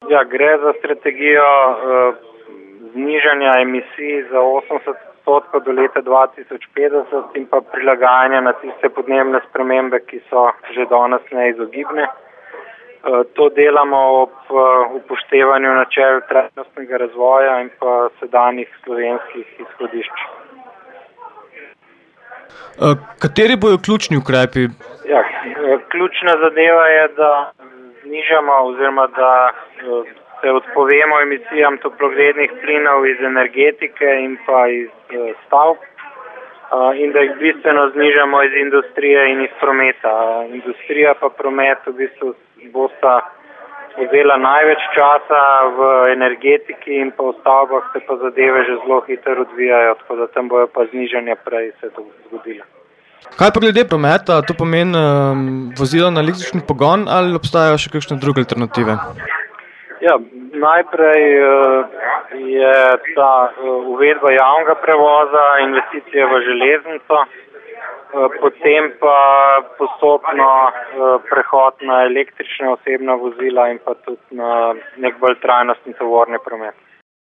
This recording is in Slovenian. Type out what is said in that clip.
Ja, gre za strategijo znižanja emisij za 80% do leta 2050 in pa prilagajanja na tiste podnebne spremembe, ki so že danes neizogibne. To delamo ob upoštevanju načel trajnostnega razvoja in pa sedanjih slovenskih izhodišč. Kateri bojo ključni ukrepi? Ja, ključna zadeva je, da znižamo oziroma da se odpovemo emisijam toplogrednih plinov iz energetike in pa iz stavb in da jih bistveno znižamo iz industrije in iz prometa. Industrija pa promet v bistvu bosta vzela največ časa, v energetiki in pa v stavbah se pa zadeve že zelo hitro odvijajo, tako da tam bojo pa znižanja prej se to zgodilo. Kaj pa glede prometa, to pomeni vozila na električni pogon ali obstajajo še kakšne druge alternative? Ja, najprej je ta uvedba javnega prevoza, investicije v železnico, potem pa postopno prehod na električne osebna vozila in pa tudi na nek bolj trajnostni tovorni promet.